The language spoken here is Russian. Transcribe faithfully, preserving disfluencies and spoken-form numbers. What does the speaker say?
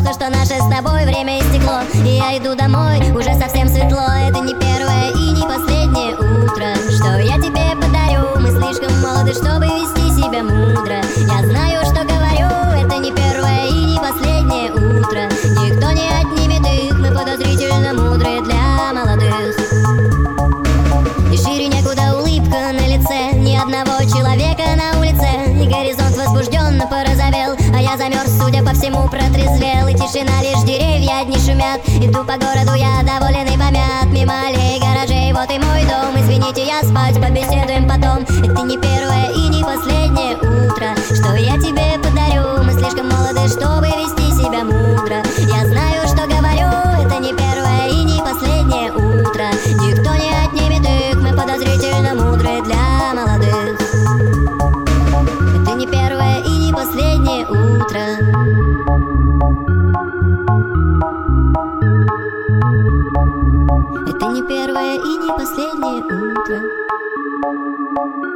плохо, что наше с тобой время истекло, и я иду домой, уже совсем светло. Это не первое и не последнее утро, что я тебе подарю. Мы слишком молоды, чтобы вести себя мудро. Я знаю, что говорю, это не первое и не последнее утро. Никто не отнимет их, мы подозрительно мудрые для молодых. И шире некуда улыбка на лице, ни одного человека на улице. И горизонт возбужденно порозовел, а я замерз, судя по всему, протрезвел. И тишина, лишь деревья одни шумят. Иду по городу, я доволен и помят. Мимо аллей, гаражей, вот и мой дом. Извините, я спать, побеседуем потом. Это не первое и не последнее утро, что я тебе подарю. Мы слишком молоды, чтобы вести себя мудро. Я знаю, что говорю, это не первое и не последнее утро. Никто не отнимет их, мы подозрительно мудрые для молодых. Это не первое и не последнее утро. Это не первое и не последнее утро.